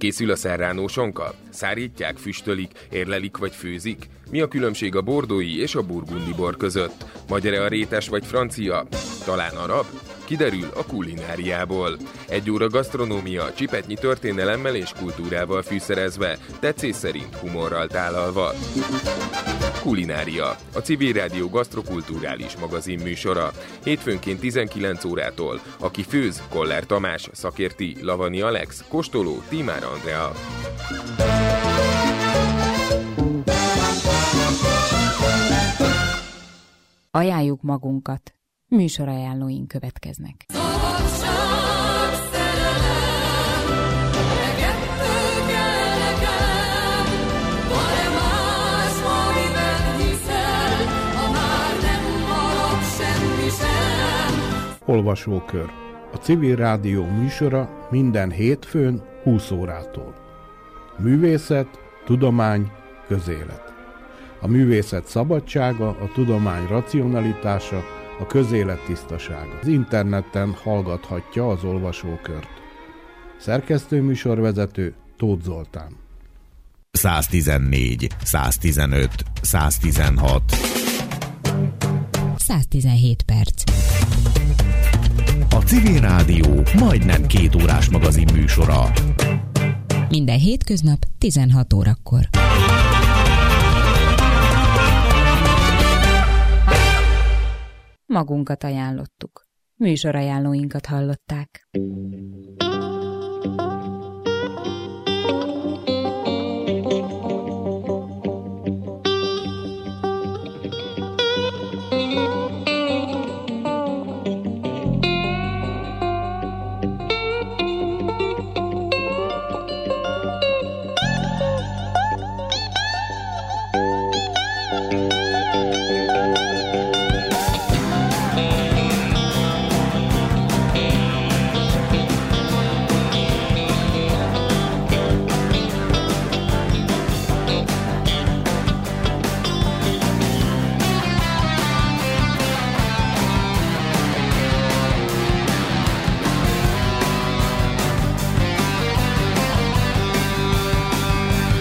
készül a serrano sonka? Szárítják, füstölik, érlelik vagy főzik? Mi a különbség a bordói és a burgundi bor között? Magyar-e a rétes vagy francia? Talán arab? Kiderül a kulináriából. 1 óra gasztronómia, csipetnyi történelemmel és kultúrával fűszerezve, tetszés szerint humorral tálalva. Kulinária, a Civil Rádió gasztrokulturális magazin műsora. Hétfőnként 19 órától. Aki főz, Koller Tamás, szakérti, Lavani Alex, kóstoló, Tímár Andrea. Ajánljuk magunkat. Műsorajánlóink következnek. Olvasókör. A Civil Rádió műsora minden hétfőn 20 órától. Művészet, tudomány, közélet. A művészet szabadsága, a tudomány racionalitása, a közélet tisztasága. Az interneten hallgathatja az olvasókört. Szerkesztőműsorvezető Tóth Zoltán. 114, 115, 116. 117 perc. A Civil Rádió majdnem 2 órás magazin műsora. Minden hétköznap 16 órakor. Magunkat ajánlottuk. Műsorajánlóinkat hallották.